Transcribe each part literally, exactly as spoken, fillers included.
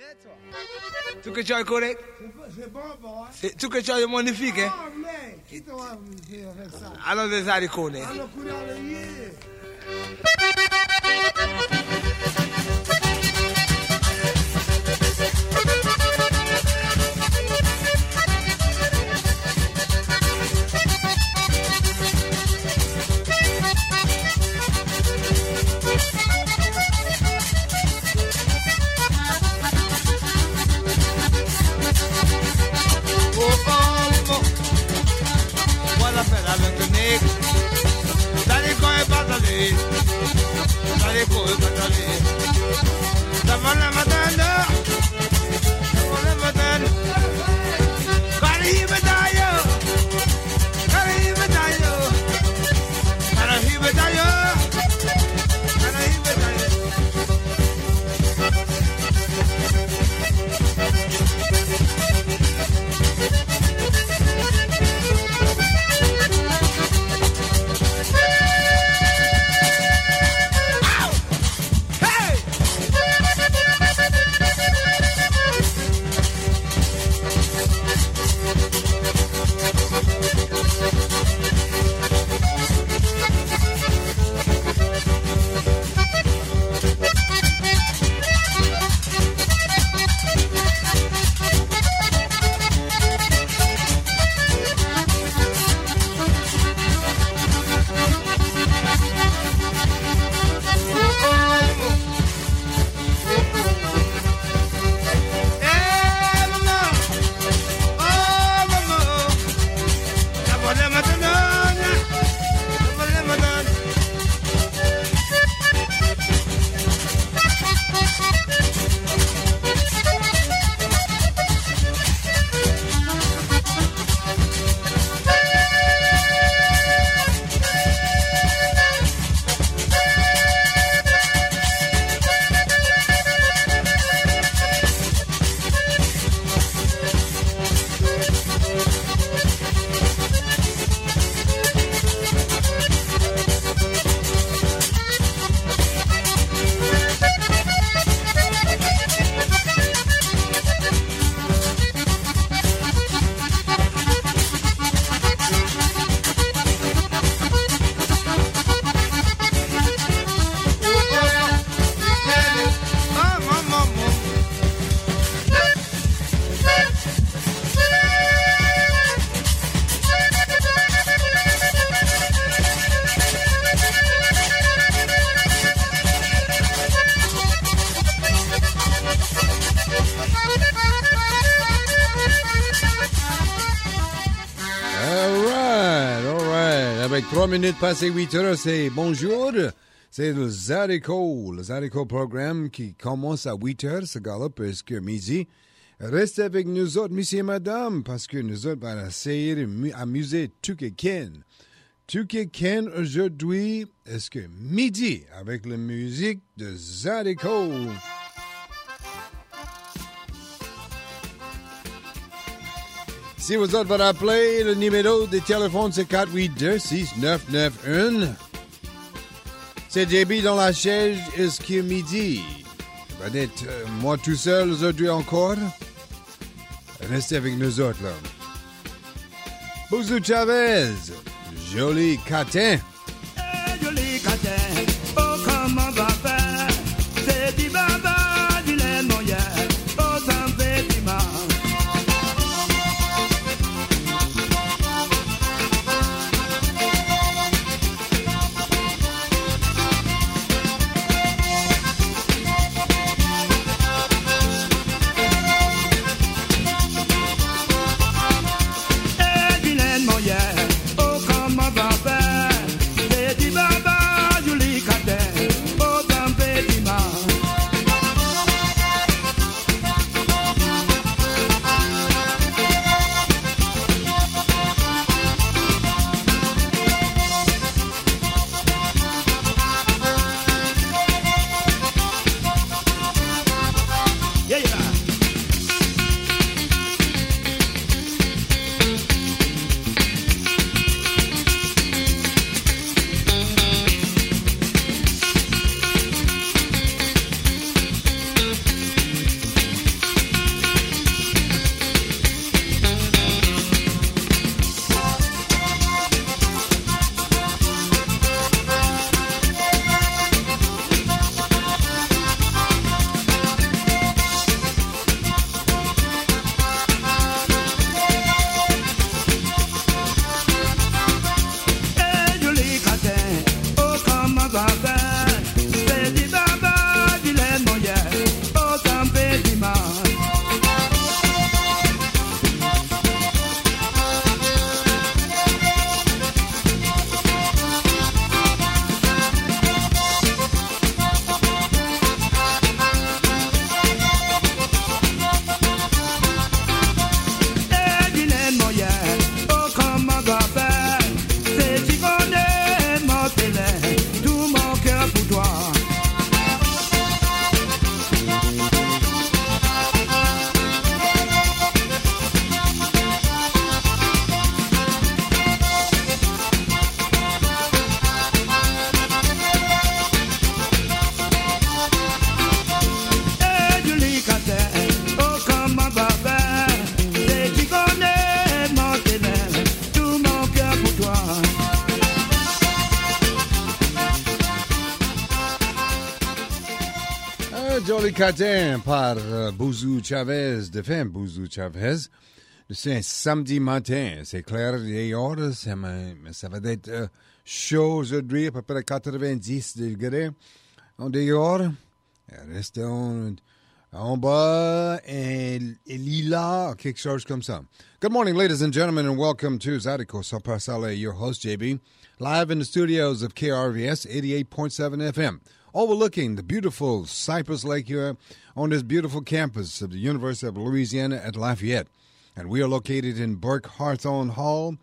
Tu que tu as correct? C'est bon, bon. C'est, tu que tu as magnifique, hein? Oh, mais, qui t'a fait avec ça? Alors, des haricots, hein? Alors, couleur de yé. Trois minutes passées huit heures, c'est bonjour. C'est le Zydeco, le Zydeco programme qui commence à huit heures, ce gars-là, parce que midi. Restez avec nous autres, messieurs et madame, parce que nous autres allons essayer d'amuser tout quelqu'un. Tout quelqu'un aujourd'hui, est-ce que midi, avec la musique de Zydeco. Si vous autres vous appeler, le numéro de téléphone, c'est quatre huit deux, six neuf neuf un. C'est J B dans la chaise, est-ce que midi? Ben, être euh, moi tout seul aujourd'hui encore. Restez avec nous autres, là. Bouzou Chavez, joli catin. Hey, joli catin, oh, comment va faire? C'est du baba, du lait, mon yé, oh, ça me fait du mal. Hey, Dylan, mon yeah, oh, comment va faire? Catin par euh, Bouzou Chavez, de fin Bouzou Chavez. C'est un samedi matin, c'est clair dehors, ça, ça va être euh, chaud aujourd'hui, à peu près quatre-vingt-dix degrés en dehors. Reste en, en bas et, et lila, quelque chose comme ça. Good morning, ladies and gentlemen, and welcome to Zydeco Sopar Saleh, your host, J B, live in the studios of K R V S eighty-eight point seven F M. Overlooking the beautiful Cypress Lake here on this beautiful campus of the University of Louisiana at Lafayette. And we are located in Burke Hawthorne Hall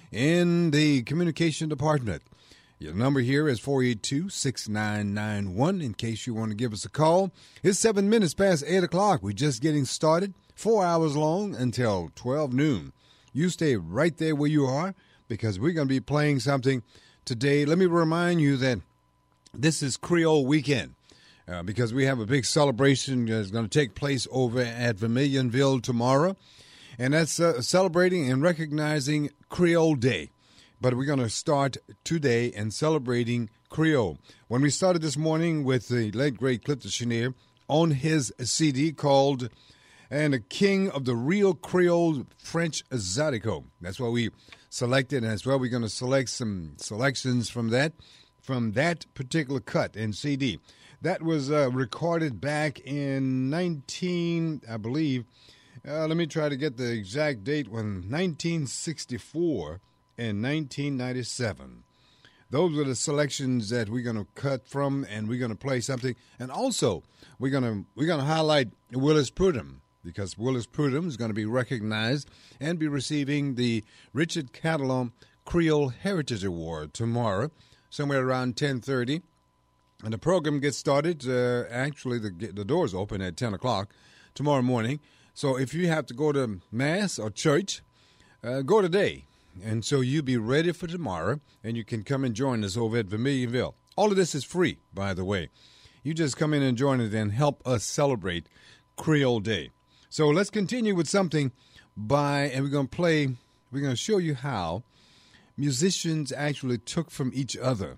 in the Communication Department. Your number here is four eight two, six nine nine one in case you want to give us a call. It's seven minutes past eight o'clock. We're just getting started. Four hours long until twelve noon. You stay right there where you are because we're going to be playing something today. Let me remind you that this is Creole Weekend uh, because we have a big celebration that's going to take place over at Vermilionville tomorrow. And that's uh, celebrating and recognizing Creole Day. But we're going to start today and celebrating Creole. When we started this morning with the late, great Clifton Chenier on his C D called And the King of the Real Creole French Zydeco. That's what we selected, and as well we're going to select some selections from that, from that particular cut and C D. That was uh, recorded back in nineteen, I believe, Uh, let me try to get the exact date, when nineteen sixty-four and nineteen ninety-seven. Those are the selections that we're going to cut from, and we're going to play something. And also, we're going to we're going to highlight Willis Prudhomme, because Willis Prudhomme is going to be recognized and be receiving the Richard Catalan Creole Heritage Award tomorrow, somewhere around ten thirty. And the program gets started. Uh, actually, the the doors open at ten o'clock tomorrow morning. So if you have to go to Mass or church, uh, go today. And so you'll be ready for tomorrow, and you can come and join us over at Vermilionville. All of this is free, by the way. You just come in and join us and help us celebrate Creole Day. So let's continue with something by, and we're going to play, we're going to show you how musicians actually took from each other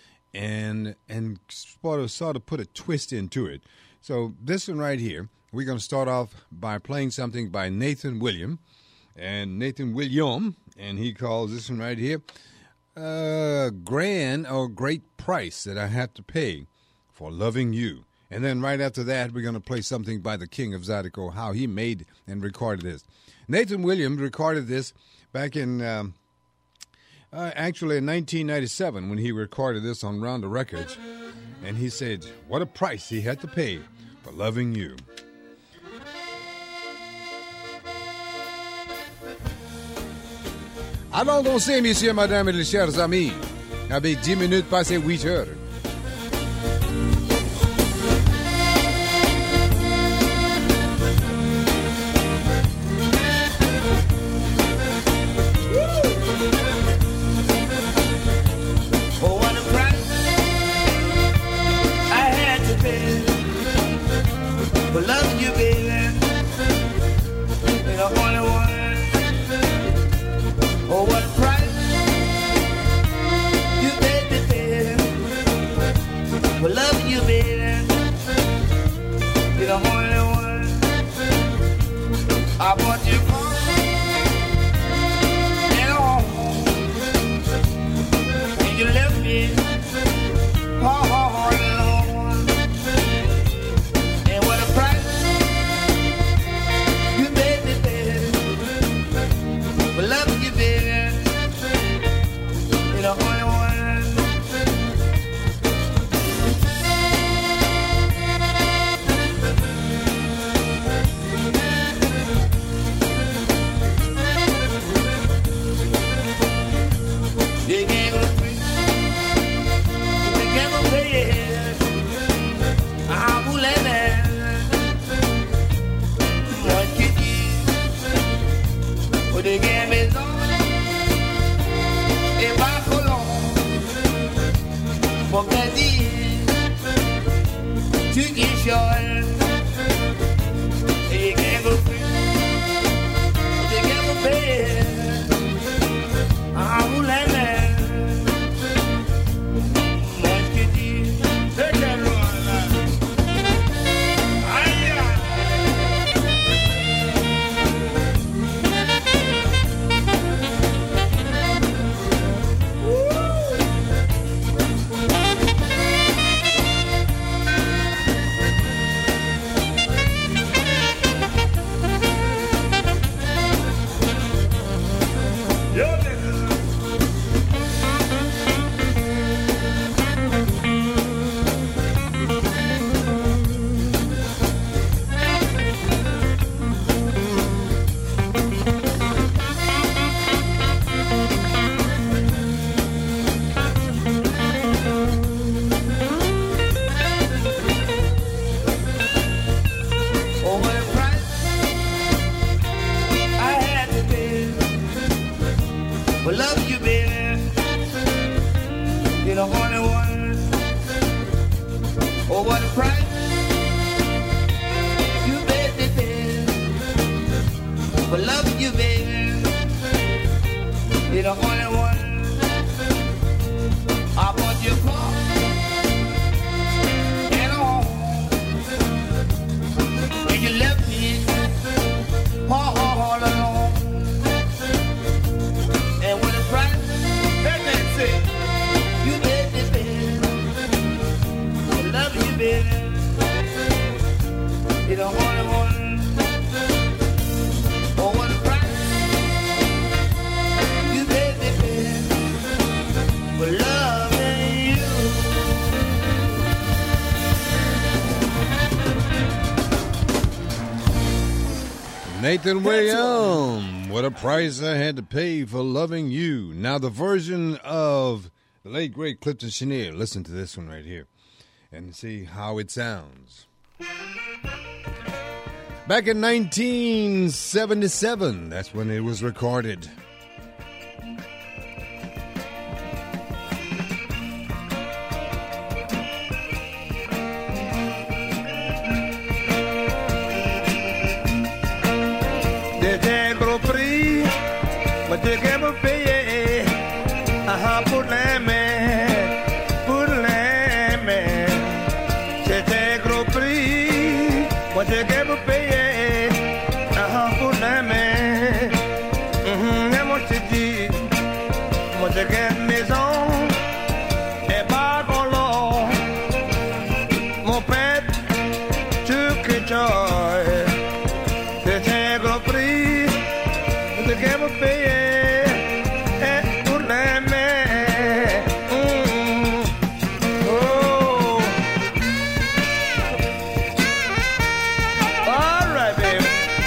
and and sort of, sort of put a twist into it. So this one right here, we're going to start off by playing something by Nathan William, and Nathan William, and he calls this one right here, uh, grand or great price that I have to pay for loving you. And then right after that, we're going to play something by the King of Zydeco, how he made and recorded this. Nathan Williams recorded this back in, um, uh, actually in nineteen ninety-seven when he recorded this on Rounder Records. And he said, what a price he had to pay for loving you. Allons-y, messieurs, madame et les chers amis, avec dix minutes passées huit heures. For what a price I had to pay for loving you, baby. You're the only one. Oh, what a price you paid me, baby, for loving you, baby. You're the only one. I bought you car and a home, and you left me all alone. And what a price you paid me, baby, for loving you, baby. The only one. You're the only one. I bought your car and a home, and you left me all, all alone. And when the price, that man said, you made me, baby. I love you, baby. You're the only one. Oh, what a price. You made me, baby. For loving you. Nathan Williams, what a price I had to pay for loving you. Now the version of the late great Clifton Chenier. Listen to this one right here and see how it sounds. Back in nineteen seventy-seven, that's when it was recorded. C'était gros prix, moi tu qu'à me payer, ah pour l'aimer, pour l'aimer. C'était gros prix, moi tu qu'à me payer, ah pour l'aimer. Et moi je te dis, moi tu qu'à maison, et pas qu'on l'eau, mon père, tu que joy. C'était gros prix, de que me payer, et pour l'aimer. Mm. Oh. All right, baby.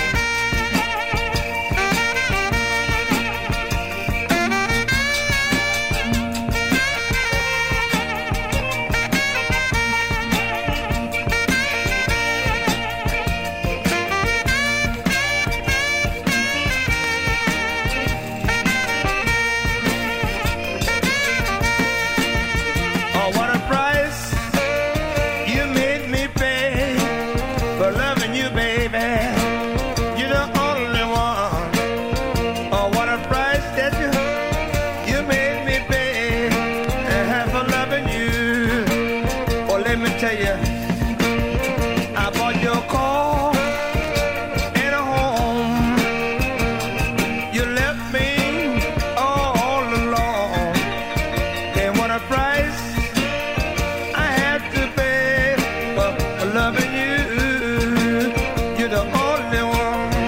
Oh, what a price you made me pay for loving you, baby. You're the only one. Oh, what a price that you you made me pay uh, for loving you. Oh, let me tell you, I bought your car and a home. You left me all alone. And what a price I have to pay for loving you. You're the only one.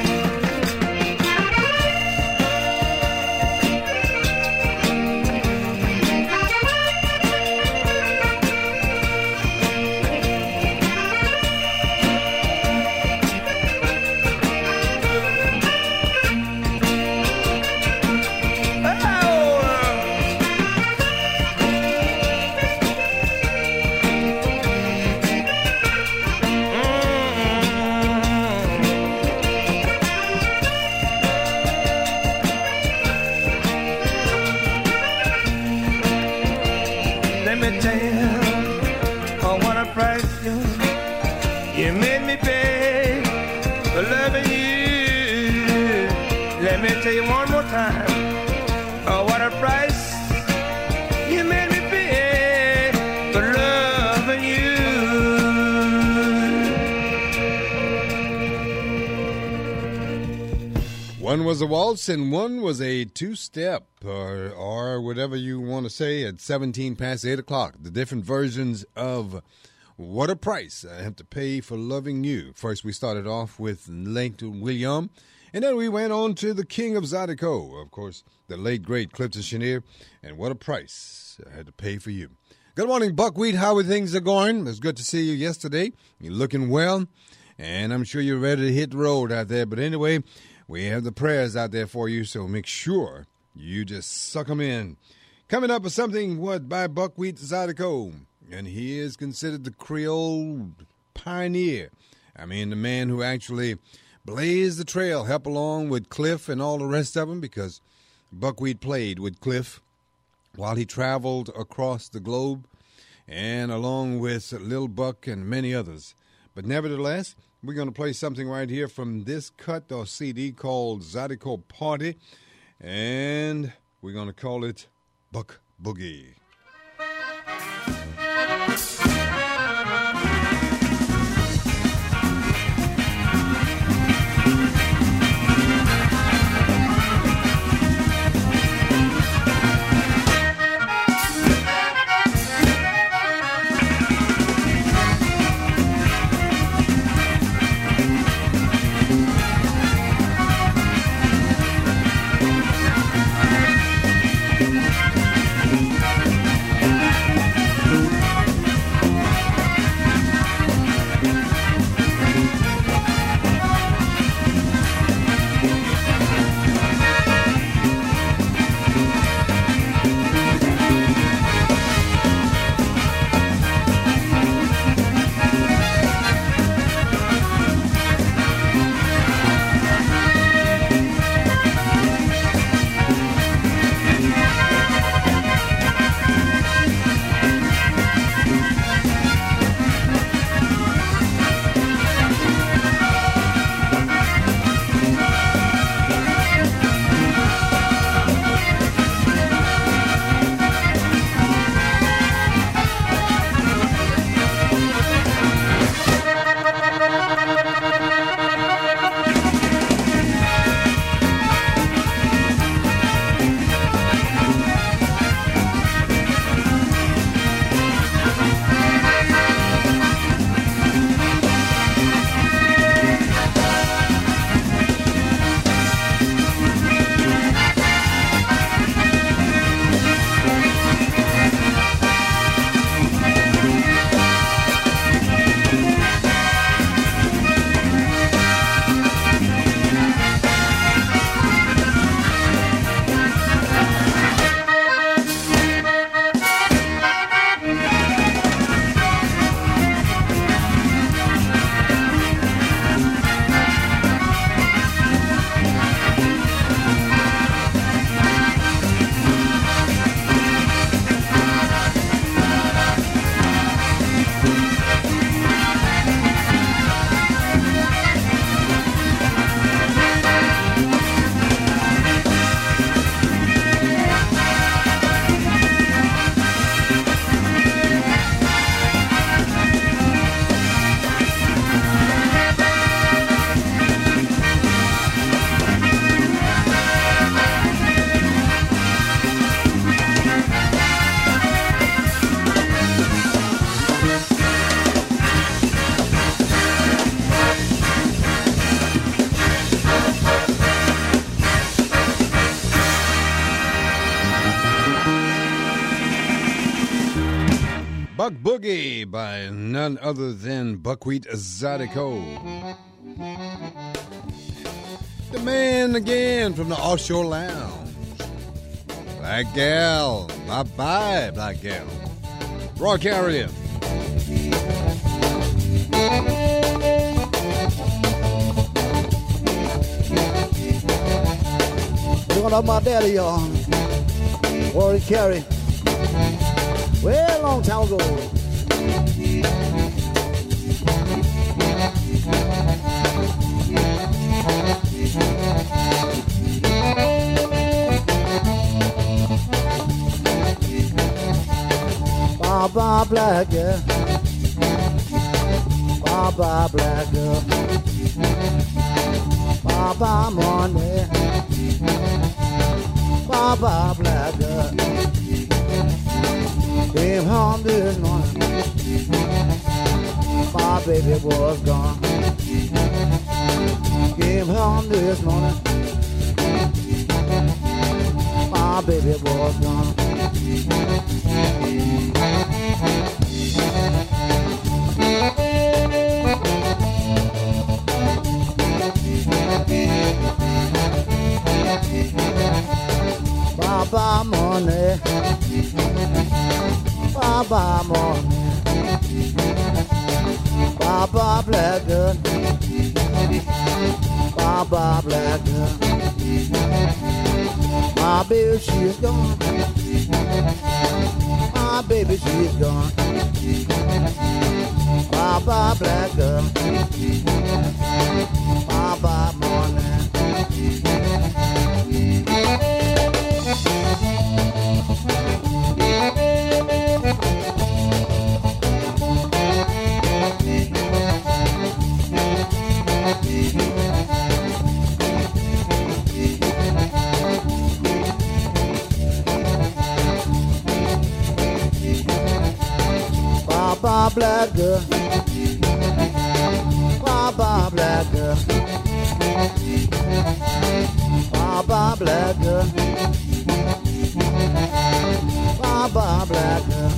Let me tell you, oh, what a price you, you made me pay for loving you. Let me tell you one more time, oh, what a price you made me pay for loving you. One was a waltz and one was a two-step, or, or whatever you want to say, at seventeen past eight o'clock. The different versions of What a Price I Have to Pay for Loving You. First, we started off with Nathan Williams, and then we went on to the King of Zydeco, of course, the late, great Clifton Chenier, and What a Price I Had to Pay for You. Good morning, Buckwheat. How are things are going? It's good to see you yesterday. You're looking well, and I'm sure you're ready to hit the road out there. But anyway, we have the prayers out there for you, so make sure you just suck them in. Coming up with something, what, by Buckwheat Zydeco, and he is considered the Creole pioneer. I mean, the man who actually blazed the trail, helped along with Cliff and all the rest of them, because Buckwheat played with Cliff while he traveled across the globe, and along with Lil Buck and many others. But nevertheless, we're going to play something right here from this cut or C D called Zydeco Party. And We're going to call it Buck Boogie. Buck Boogie by none other than Buckwheat Zydeco. The man again from the Offshore Lounge. Black Gal. Bye-bye, Black Gal. Roy Carrier. Doing up my daddy, y'all. Roy Carey. Well, a long time ago. Bye bye black girl. Bye bye black girl. Bye bye Monday. Bye bye black girl. Came home this morning, my baby was gone. Came home this morning, my baby was gone. Bye bye money. Bye-bye morning, bye-bye black girl, bye-bye black girl. My baby, she is gone, my baby, she is gone. Bye-bye black girl, bye-bye morning. bye, black girl. Bye, bye, black girl. Bye, bye, black girl. Bye, bye, black girl.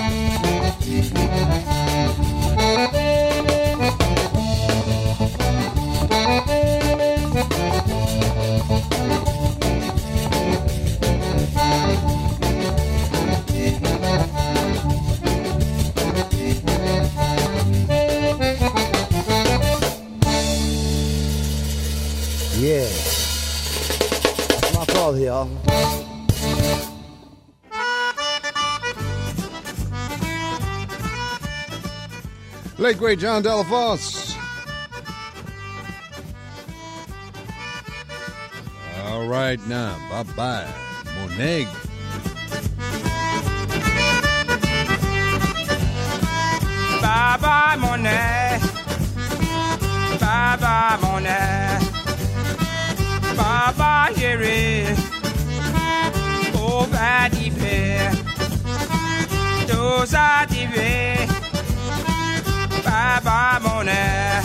Yeah. My fault here. Late great John Delafosse. All right now, bye-bye, mon egg. Bye-bye, mon egg. Bye-bye, mon egg. Bye-bye, chérie. Oh, va d'hiver. Tous à d'hiver. Bye-bye, mon egg.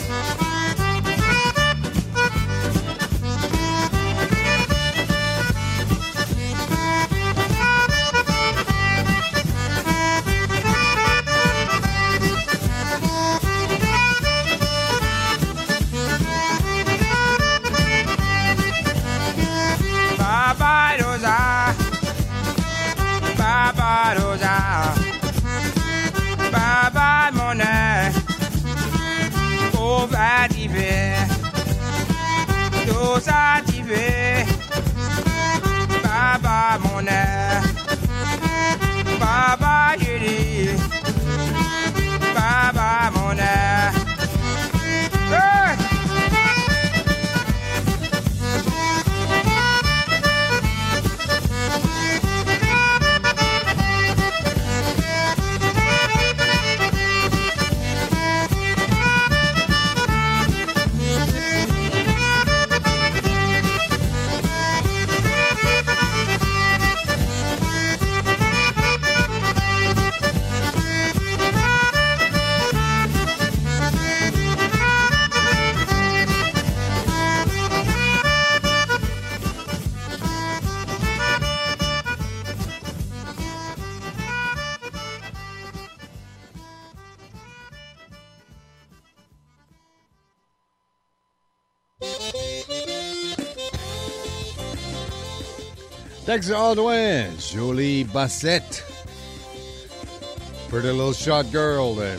Bye-bye, Rosa. Bye-bye, Rosa. Bye-bye, mon egg. Oh, va d'hiver. Tous à d'hiver. Bye-bye, mon egg. Bye-bye, Julie. Bye-bye, mon egg. Hey! Texas Audouin, Jolie Bassette. Pretty little short girl then.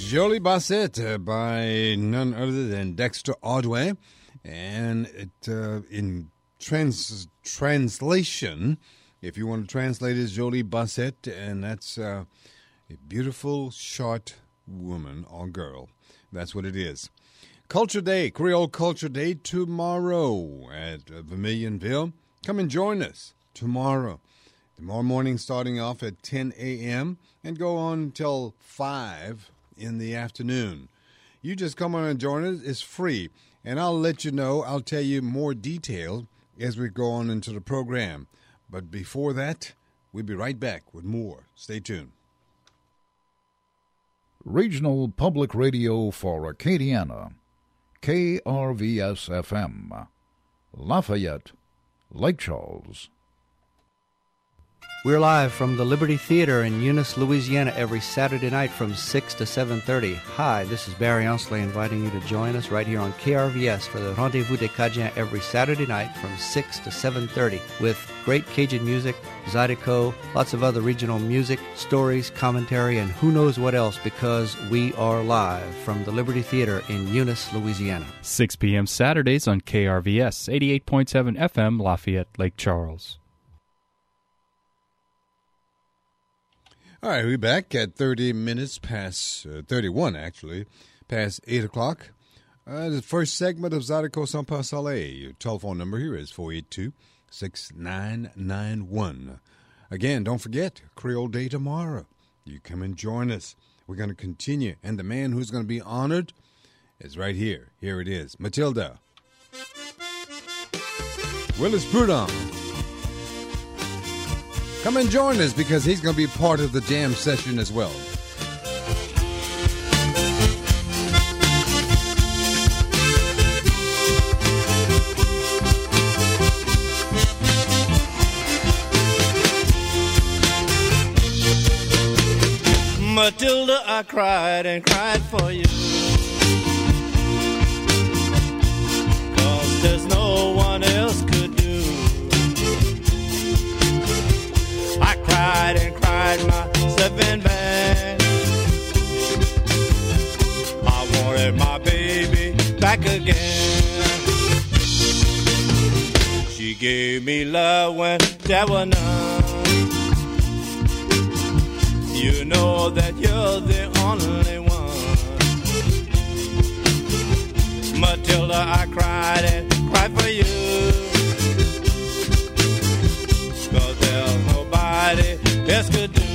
Jolie Bassett uh, by none other than Dexter Ordway. And it, uh, in trans- translation, if you want to translate it, is Jolie Bassett, and that's uh, a beautiful, short woman or girl. That's what it is. Culture Day, Creole Culture Day, tomorrow at uh, Vermilionville. Come and join us tomorrow. Tomorrow morning starting off at ten a.m. and go on until five in the afternoon. You just come on and join us. It's free. And I'll let you know, I'll tell you more detail as we go on into the program. But before that, we'll be right back with more. Stay tuned. Regional Public Radio for Acadiana, K R V S F M, Lafayette, Lake Charles. We're live from the Liberty Theater in Eunice, Louisiana, every Saturday night from six to seven thirty. Hi, this is Barry Onsley inviting you to join us right here on K R V S for the Rendezvous des Cajuns every Saturday night from six to seven thirty with great Cajun music, Zydeco, lots of other regional music, stories, commentary, and who knows what else, because we are live from the Liberty Theater in Eunice, Louisiana. six p.m. Saturdays on K R V S, eighty-eight point seven F M, Lafayette, Lake Charles. All right, we're back at thirty minutes past, uh, thirty-one actually, past eight o'clock. Uh, the first segment of Zydeco Sans Passerelle. Your telephone number here is four eight two, six nine nine one. Again, don't forget, Creole Day tomorrow. You come and join us. We're going to continue. And the man who's going to be honored is right here. Here it is. Matilda. Willis Prudhomme. Come and join us because he's going to be part of the jam session as well. Matilda, I cried and cried for you, 'cause there's no one else could do. I cried and cried myself in bed. I wanted my baby back again. She gave me love when there was none. You know that you're the only one. Matilda, I cried and cried for you, 'cause there's nobody else could do.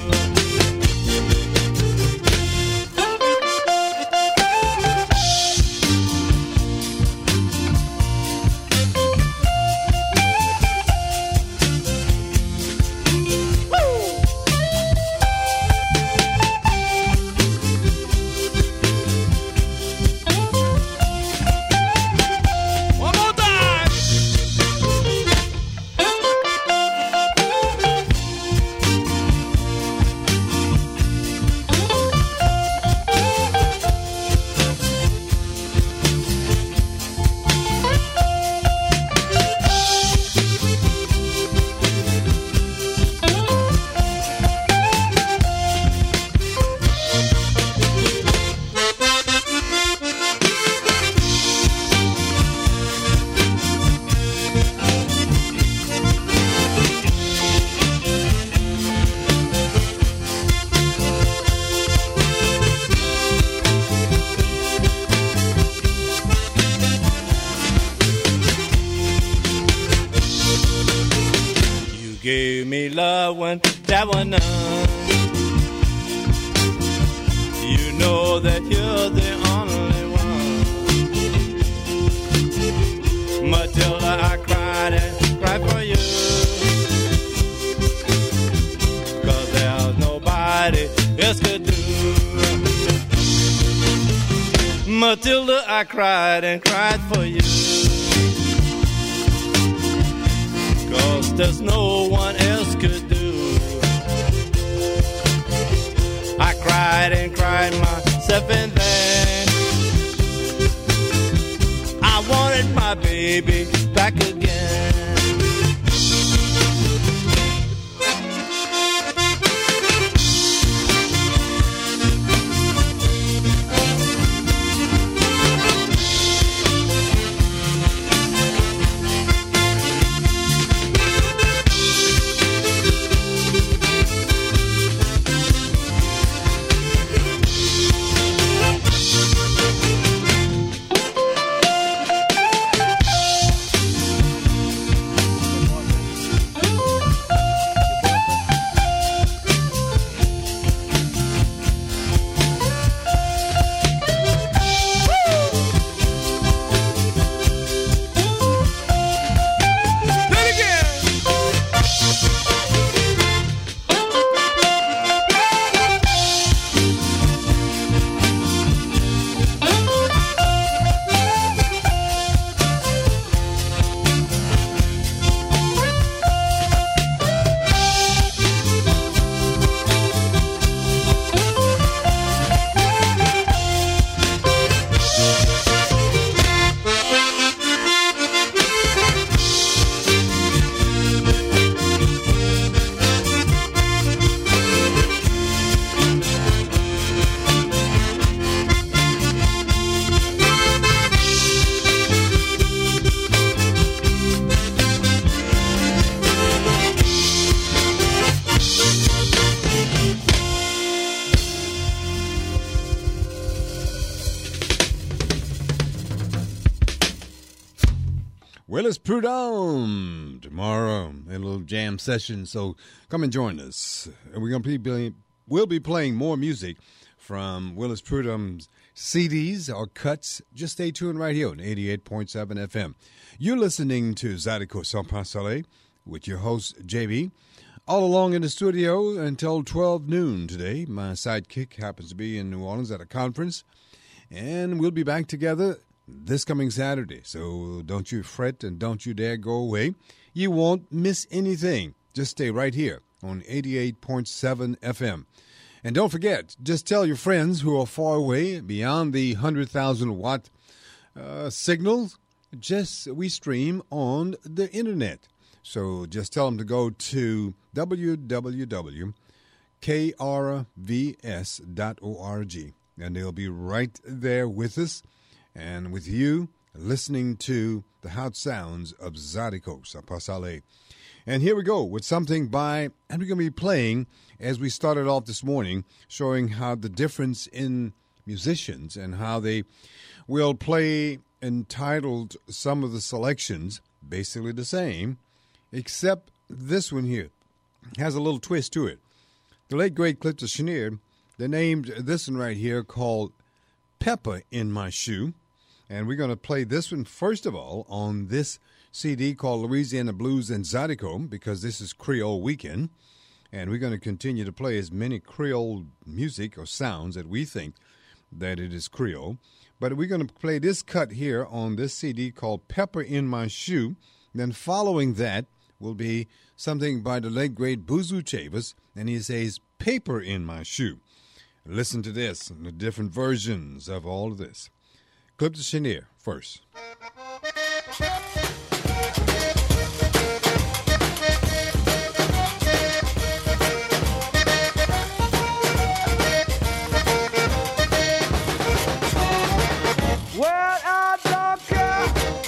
Gave me love when there was none. You know that you're the only one. Matilda, I cried and cried for you, 'cause there's nobody else could do. Matilda, I cried and cried for you, 'cause there's no one else could do. I cried and cried myself in bed. I wanted my baby back again. Willis Prudhomme tomorrow in a little jam session. So come and join us. And we're gonna be we'll be playing more music from Willis Prudhomme's C Ds or cuts. Just stay tuned right here on eighty-eight point seven F M. You're listening to Zydeco Sans Passerelle with your host J B. All along in the studio until twelve noon today. My sidekick happens to be in New Orleans at a conference, and we'll be back together this coming Saturday. So don't you fret and don't you dare go away. You won't miss anything. Just stay right here on eighty-eight point seven F M. And don't forget, just tell your friends who are far away, beyond the one hundred thousand watt uh, signal. Just we stream on the internet. So just tell them to go to w w w dot k r v s dot org, and they'll be right there with us and with you listening to the hot sounds of Zydeco Sans Passerelle. And here we go with something by, and we're going to be playing, as we started off this morning, showing how the difference in musicians and how they will play entitled some of the selections, basically the same, except this one here has a little twist to it. The late, great Clifton Chenier, they named this one right here called Pepper in My Shoe. And we're going to play this one, first of all, on this C D called Louisiana Blues and Zydeco, because this is Creole Weekend. And we're going to continue to play as many Creole music or sounds that we think that it is Creole. But we're going to play this cut here on this C D called Pepper in My Shoe. Then following that will be something by the late, great Boozoo Chavis, and he says, Paper in My Shoe. Listen to this and the different versions of all of this. Clifton Chenier first. Well, I don't care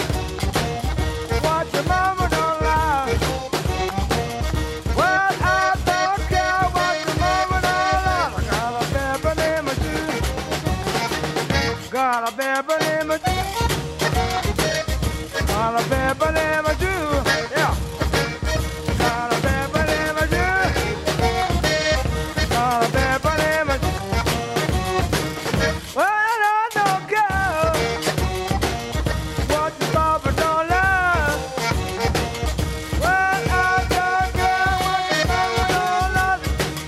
what your mama don't like. Well, I don't care what your mama don't like. I got a pepper in my shoe. Got a pepper in my shoe. Got a pepper in my shoe. Yeah. Got a pepper in my shoe. Got a pepper in my shoe. Well, I don't care what your papa don't love. Well, I don't care what your mama don't love.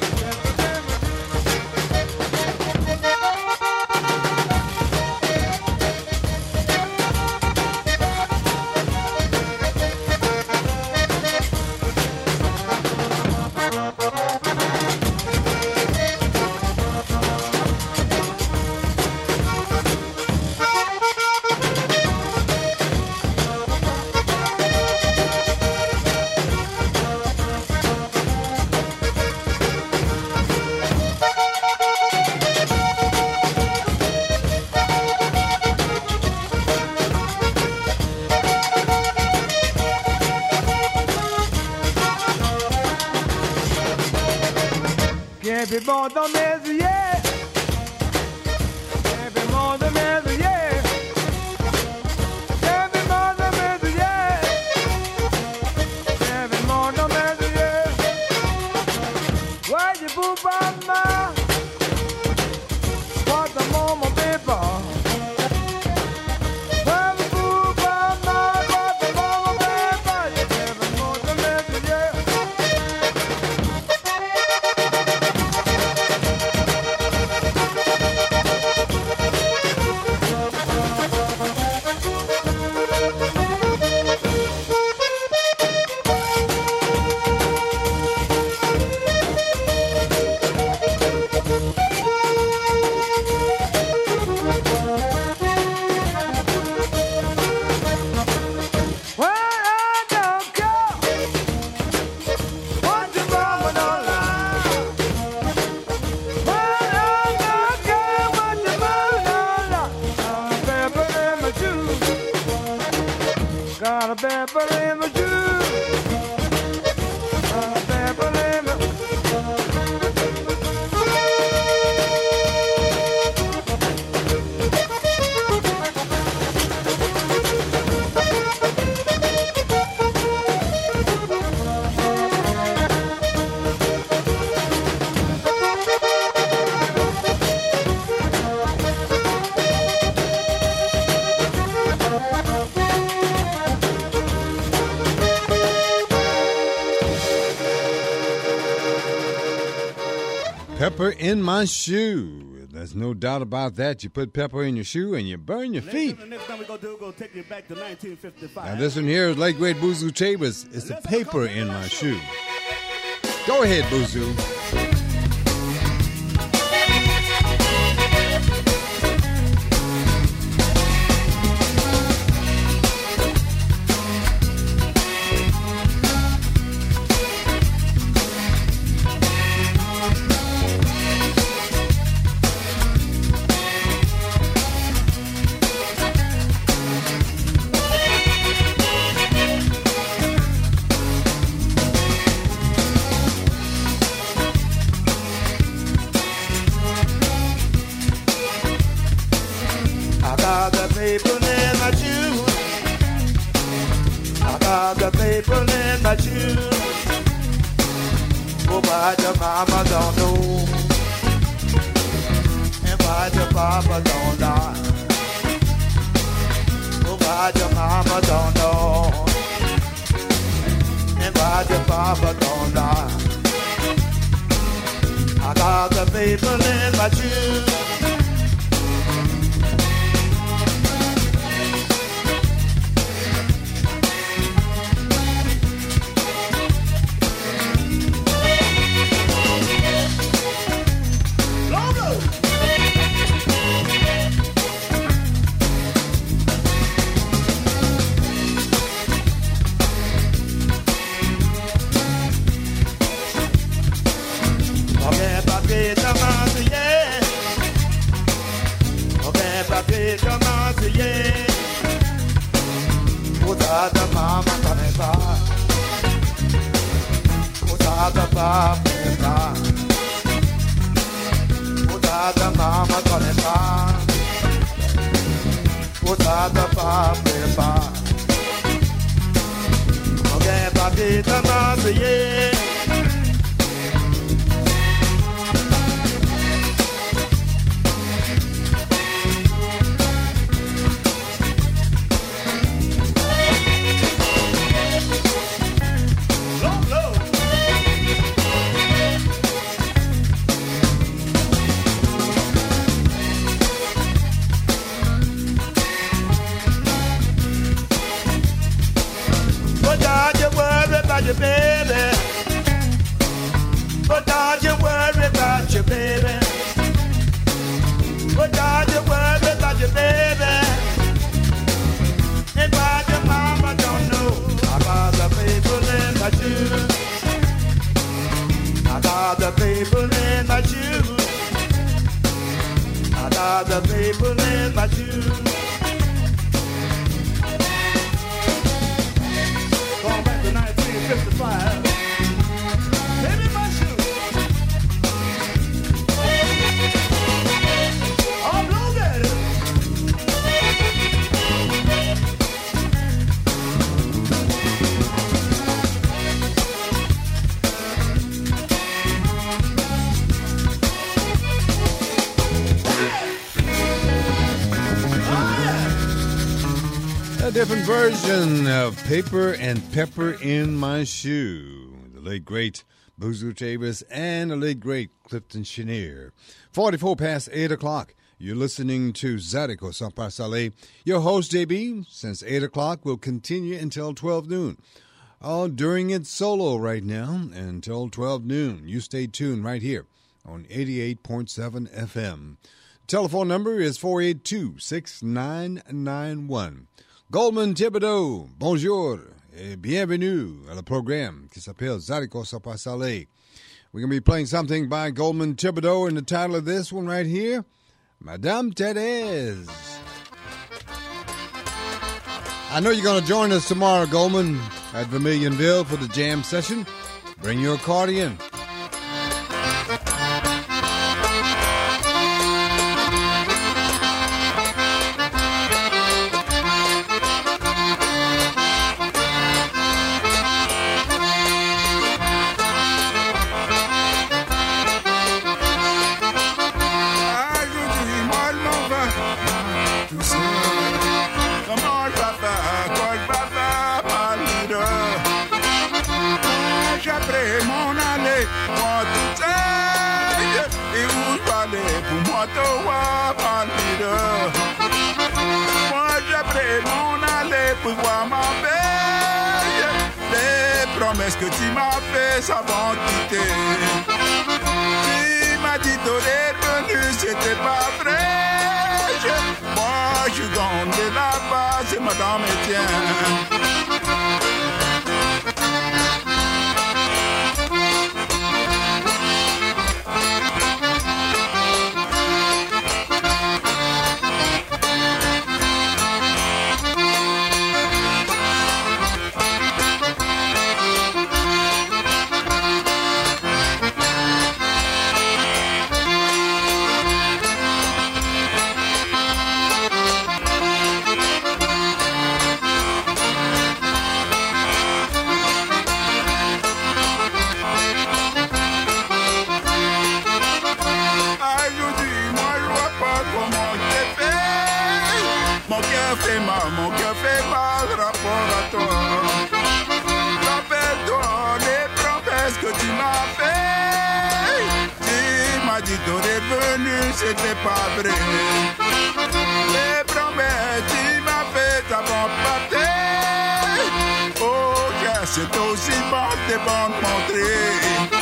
Can't be more than this, yeah. Can't be more than this, yeah. Can't be more than this, yeah. Can't be more than this, yeah. Why you poop on my? What the mama people? Why you poop on my? What the mama people? You can't be more than this, yeah. Got a pepper in my shoe. Got a pepper in my Pepper in my shoe. There's no doubt about that. You put pepper in your shoe and you burn your feet. The next thing we're going to do, we're going to take you back to nineteen fifty-five. Now this one here is late great Boozoo Chambers. It's the paper in my shoe. Go ahead, Boozoo. Different version of Paper and Pepper in My Shoe. The late great Boozoo Chambers and the late great Clifton Chenier. forty-four past eight o'clock. You're listening to Zydeco Sans Parler. Your host, J B, since eight o'clock will continue until twelve noon. Oh, during its solo right now until twelve noon. You stay tuned right here on eighty-eight point seven F M. Telephone number is four eight two, six nine nine one. Goldman Thibodeau, bonjour et bienvenue à le programme qui s'appelle Zydeco Sans Parler. We're going to be playing something by Goldman Thibodeau, and the title of this one right here, Madame Thérèse. I know you're going to join us tomorrow, Goldman, at Vermilionville for the jam session. Bring your accordion. Mon aller, moi tout seul. Ottawa, Palmyre. Moi j'ai pris mon aller pour voir ma veille. Les promesses que tu m'as fait, ça va quitter. Tu m'as dit d'être revenu, c'était pas vrai. Je, moi je suis gagné là-bas, c'est Madame Etienne. Mon cœur fait mal rapport à toi. Rappelle-toi les promesses que tu m'as fait. Tu m'as dit ton revenu, c'était pas vrai. Les promesses tu m'as fait avant de partir. Oh, yeah, c'est aussi bon de bon de montrer.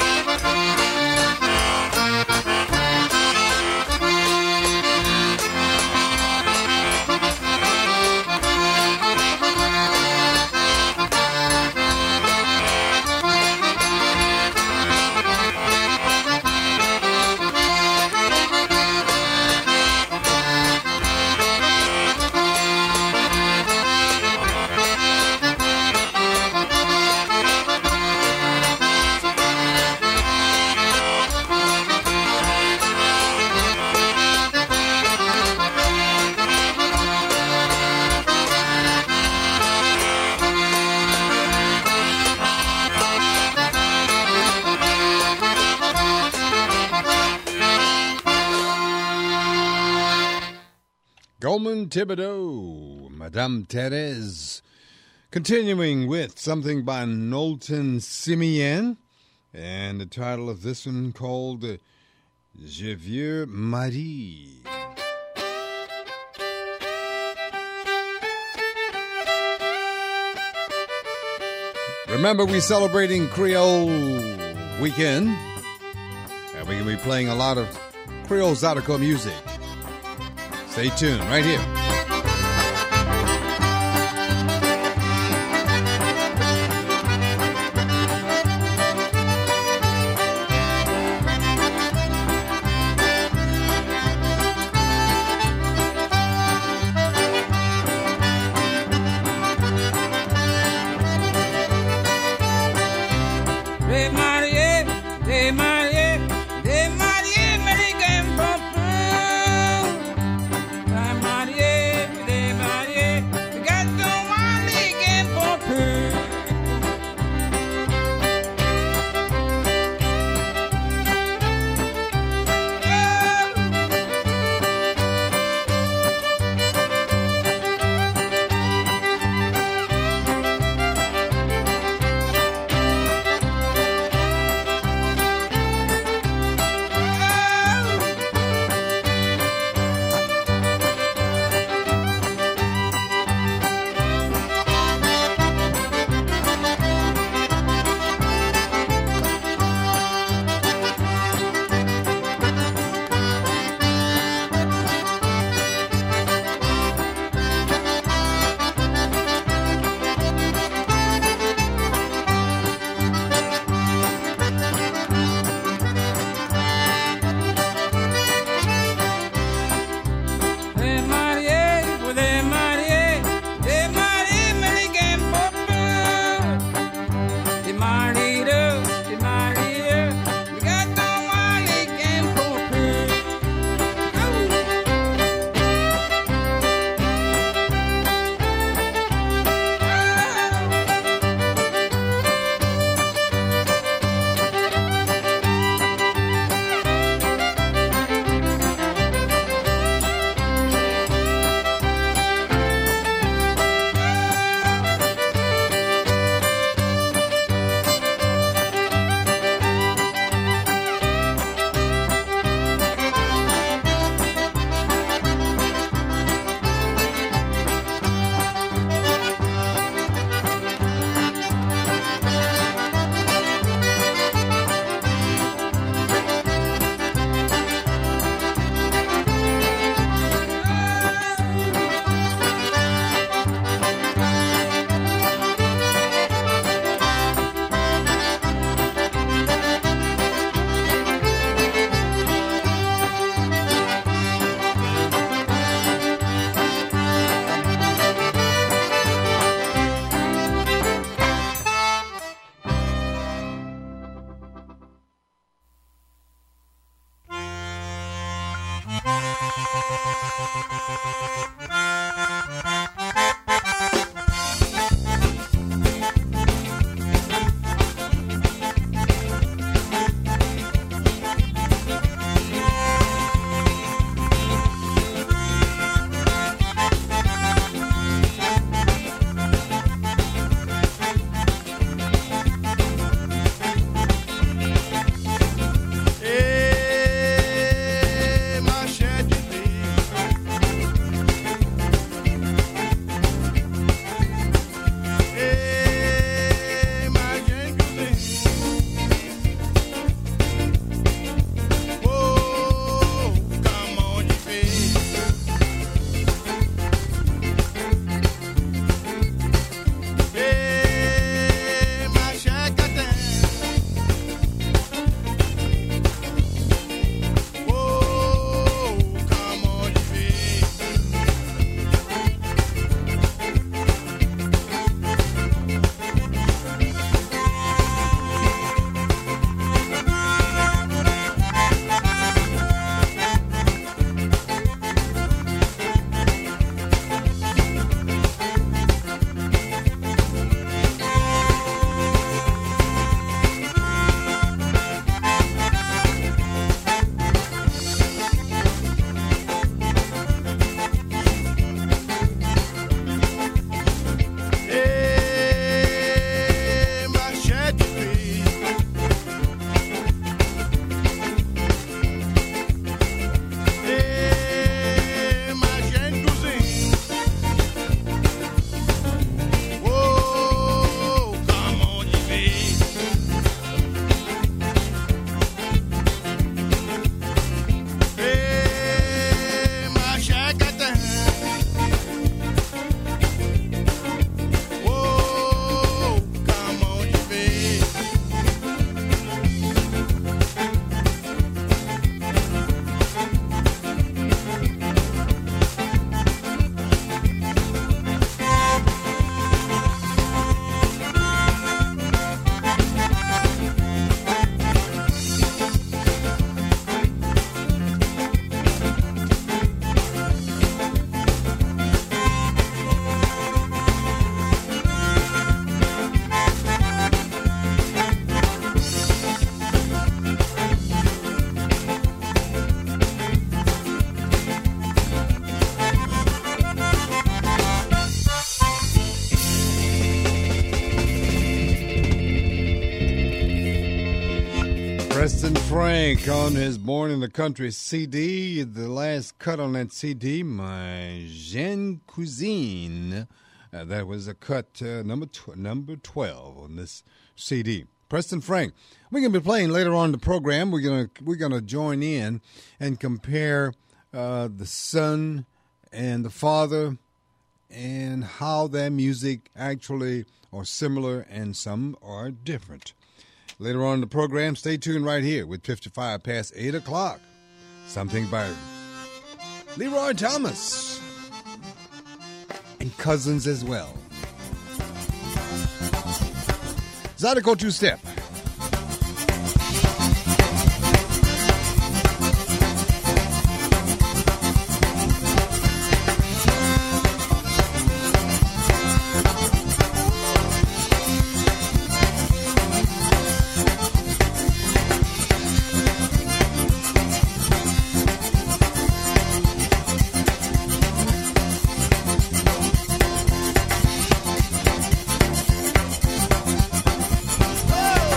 Goldman Thibodeau, Madame Therese. Continuing with something by Knowlton Simeon, and the title of this one called Je vieux Marie. Remember, we're celebrating Creole Weekend, and we're going to be playing a lot of Creole Zydeco music. Stay tuned right here. Des mariés, des mariés, des mariés, américains, papa. Des mariés. Preston Frank on his Born in the Country C D. The last cut on that C D, My Jeune Cousine. Uh, that was a cut uh, number tw- number twelve on this C D. Preston Frank. We're going to be playing later on in the program. We're going to we're going to join in and compare uh, the son and the father and how their music actually are similar and some are different. Later on in the program, stay tuned right here with fifty-five past eight o'clock. Something by Leroy Thomas and cousins as well. Zydeco two-step. Oh!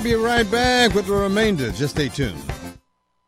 be right back with the remainder. Just stay tuned.